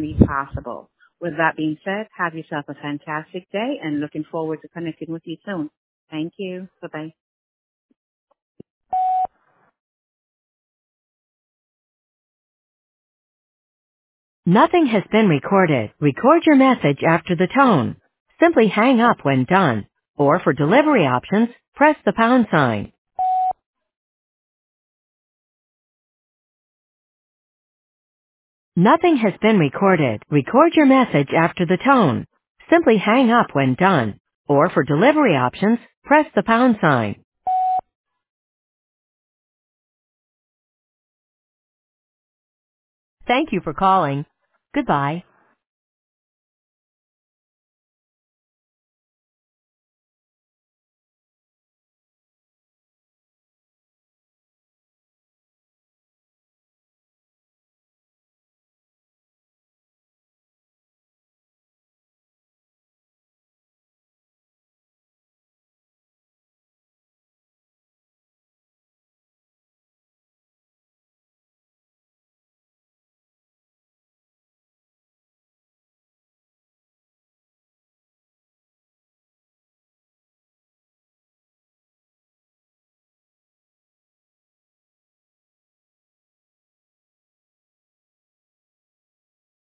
humanly possible. With that being said, have yourself a fantastic day and looking forward to connecting with you soon. Thank you. Bye-bye. Nothing has been recorded. Record your message after the tone. Simply hang up when done. Or for delivery options, press the pound sign. Nothing has been recorded. Record your message after the tone. Simply hang up when done. Or for delivery options, press the pound sign. Thank you for calling. Goodbye.